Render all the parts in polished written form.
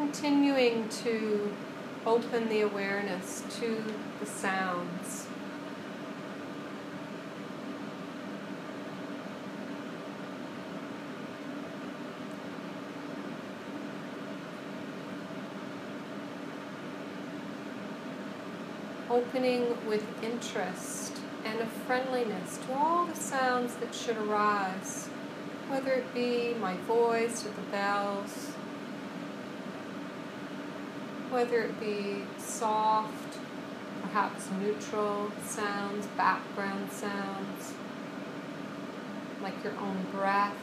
continuing to open the awareness to the sounds. Opening with interest and a friendliness to all the sounds that should arise, whether it be my voice or the bells, whether it be soft, perhaps neutral sounds, background sounds, like your own breath,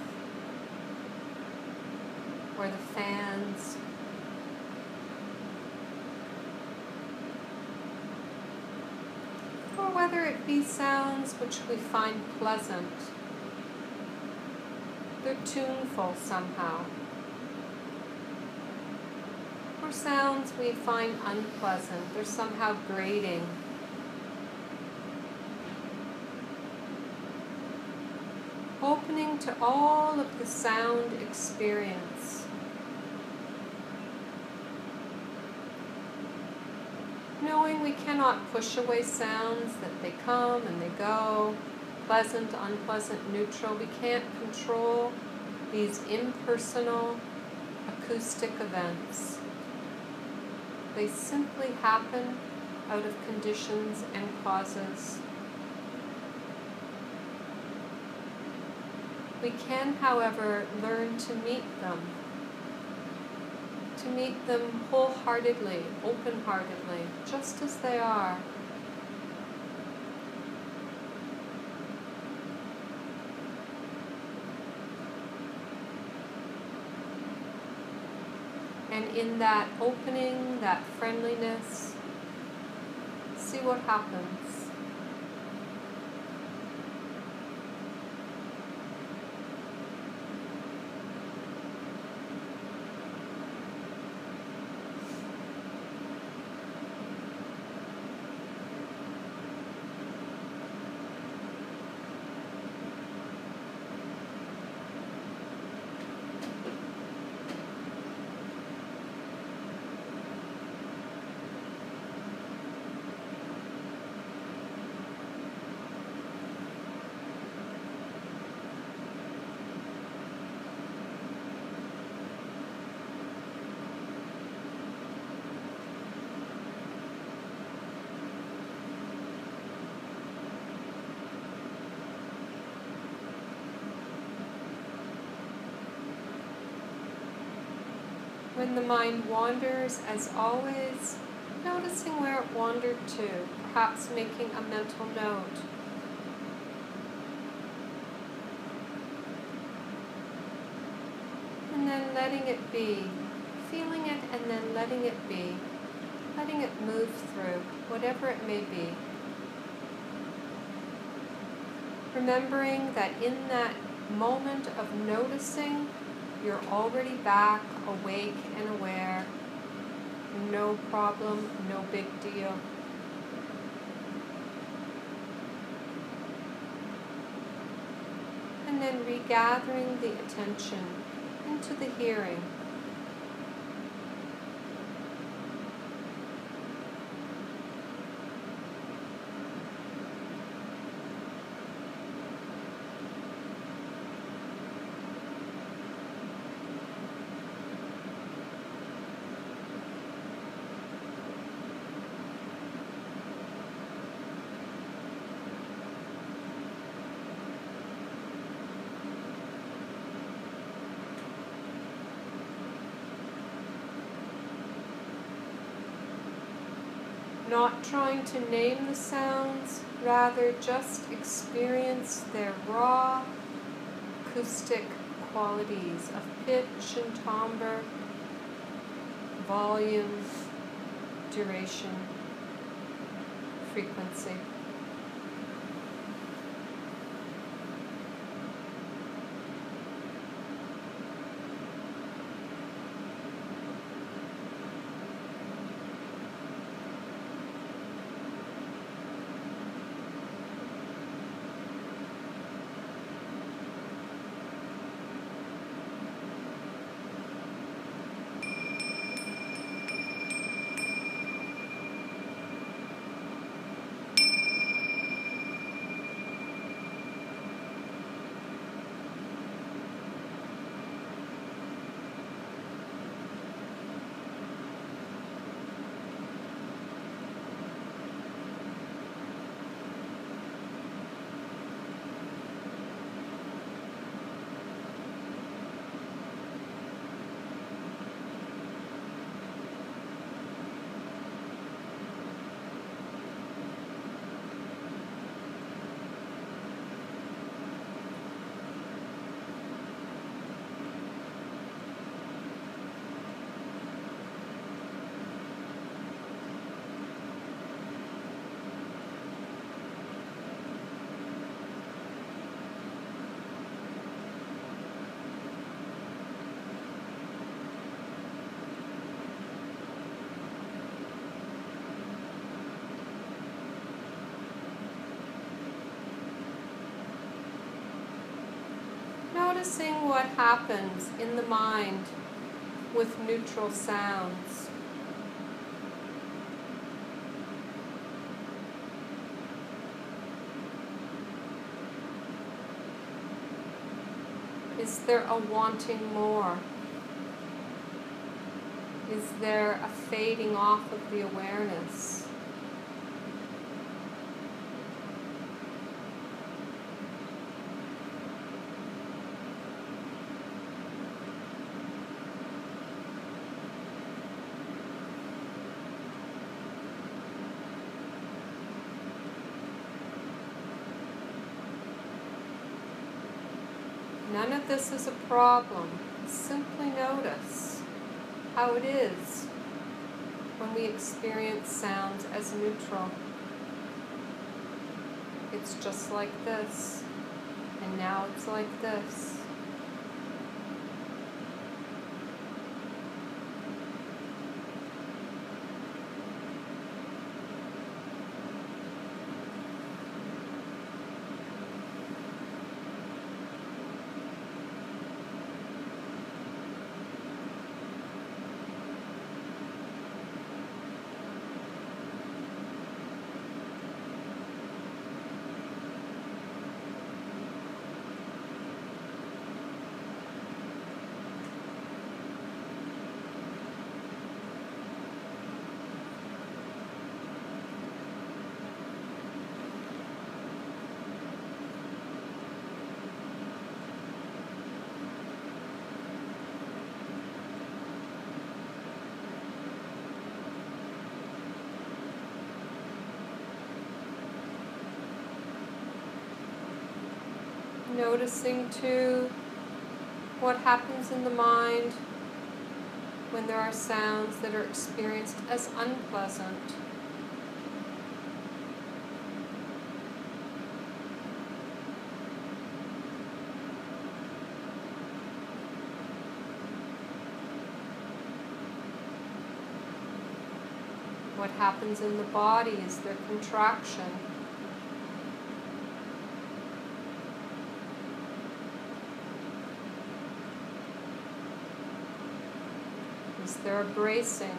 or the fans. Or whether it be sounds which we find pleasant. They're tuneful somehow. Or sounds we find unpleasant. They're somehow grating. Opening to all of the sound experience. Knowing we cannot push away sounds, that they come and they go, pleasant, unpleasant, neutral. We can't control these impersonal acoustic events. They simply happen out of conditions and causes. We can, however, learn to meet them wholeheartedly, open-heartedly, just as they are. And in that opening, that friendliness, see what happens. When the mind wanders, as always, noticing where it wandered to, perhaps making a mental note. And then letting it be, feeling it and then letting it be, letting it move through, whatever it may be. Remembering that in that moment of noticing, you're already back, awake and aware. No problem, no big deal. And then regathering the attention into the hearing. Not trying to name the sounds, rather just experience their raw acoustic qualities of pitch and timbre, volume, duration, frequency. Noticing what happens in the mind with neutral sounds. Is there a wanting more? Is there a fading off of the awareness? None of this is a problem. Simply notice how it is when we experience sounds as neutral. It's just like this, and now it's like this. Noticing too what happens in the mind when there are sounds that are experienced as unpleasant. What happens in the body is their contraction. Is there a bracing?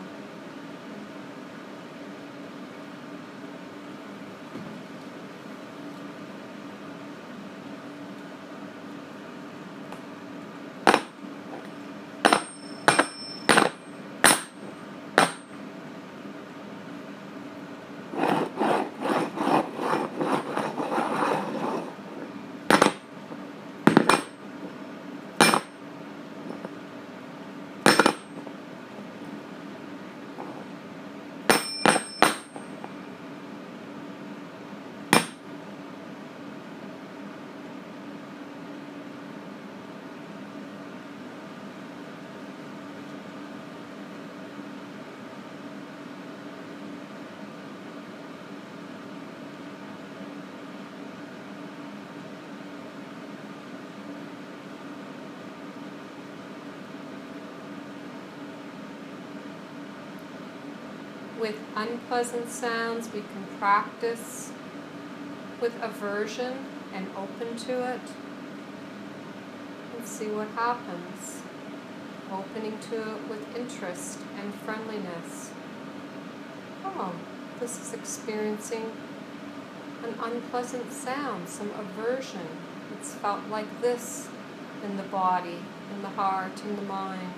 With unpleasant sounds, we can practice with aversion and open to it and see what happens. Opening to it with interest and friendliness. Oh, this is experiencing an unpleasant sound, some aversion. It's felt like this in the body, in the heart, in the mind.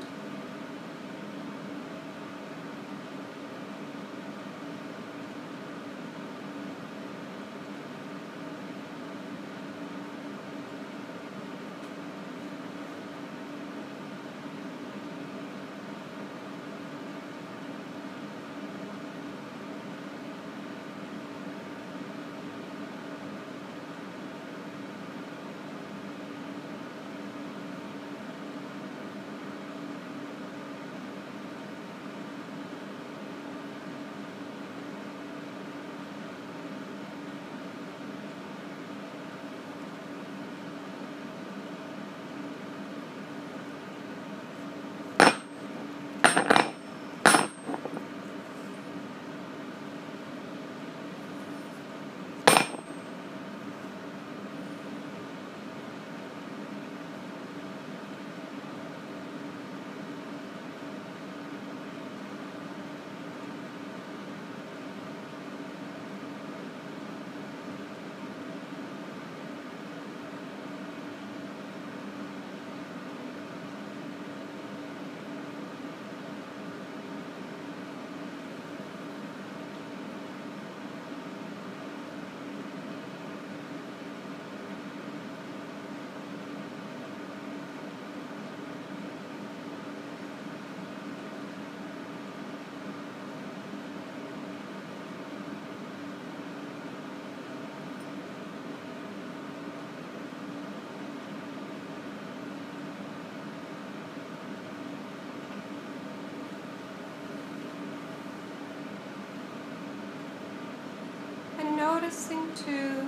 noticing too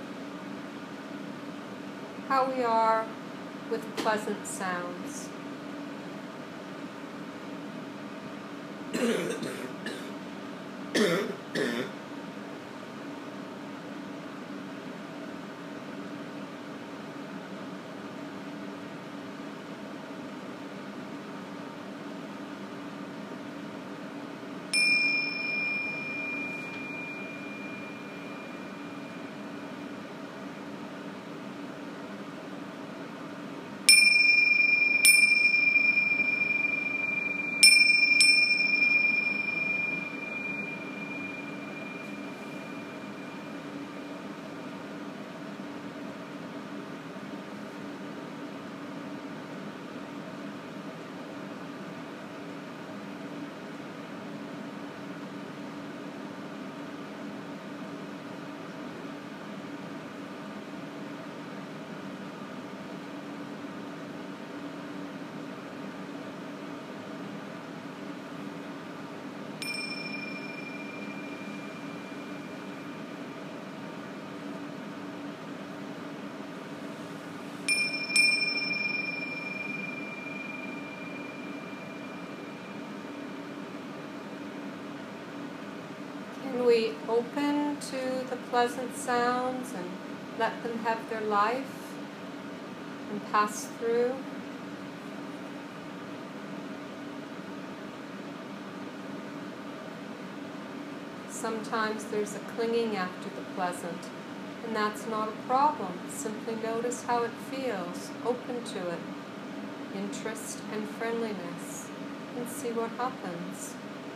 how we are with pleasant sounds. Can we open to the pleasant sounds and let them have their life and pass through? Sometimes there's a clinging after the pleasant, and that's not a problem. Simply notice how it feels, open to it, interest and friendliness, and see what happens.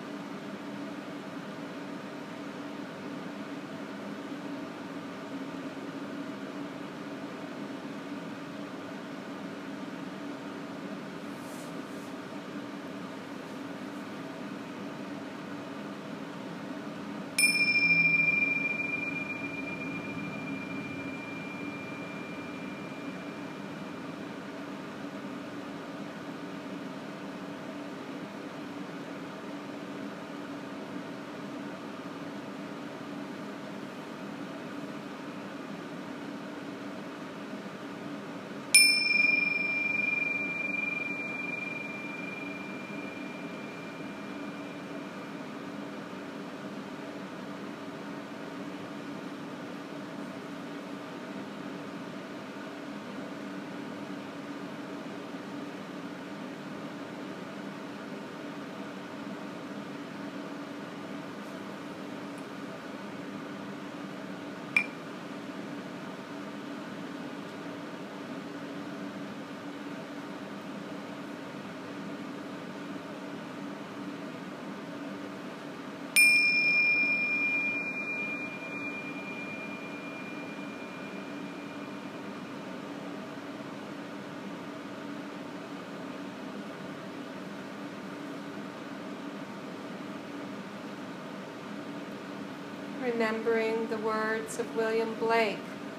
Remembering the words of William Blake,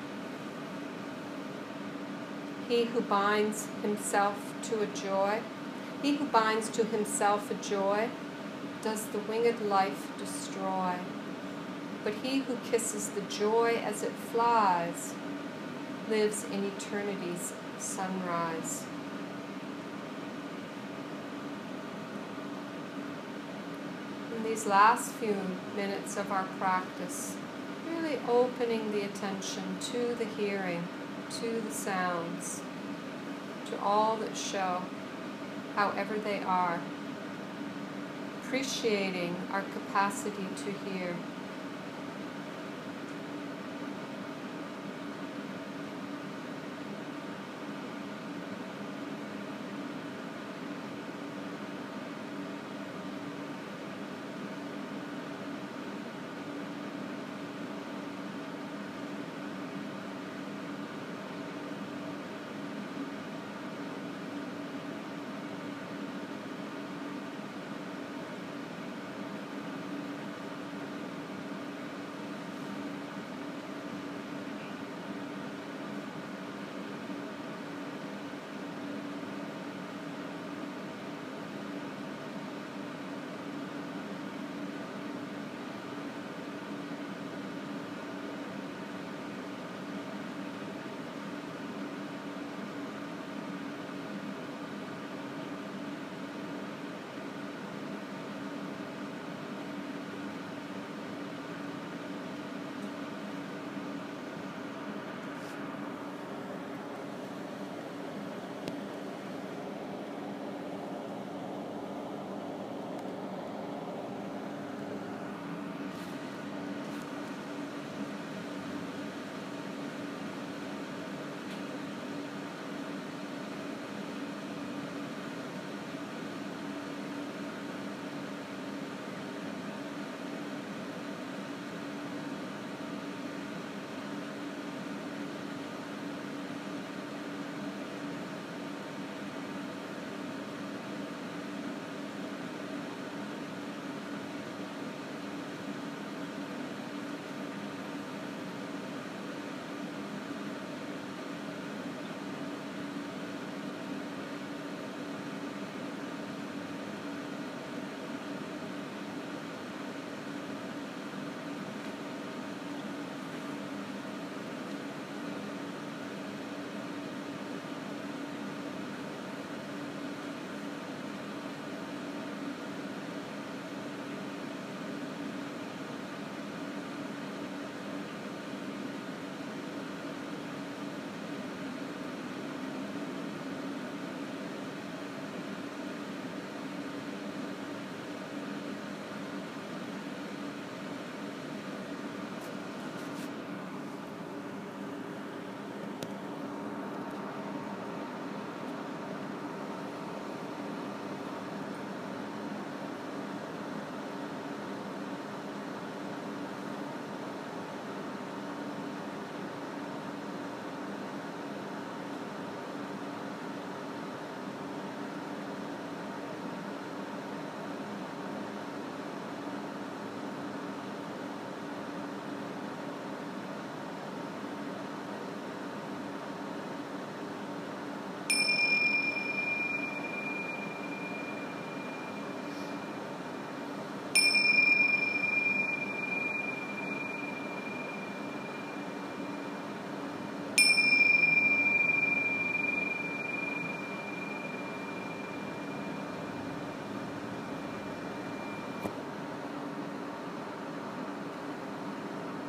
he who binds himself to a joy, he who binds to himself a joy, does the winged life destroy. But he who kisses the joy as it flies, lives in eternity's sunrise. In these last few minutes of our practice, really opening the attention to the hearing, to the sounds, to all that show, however they are, appreciating our capacity to hear.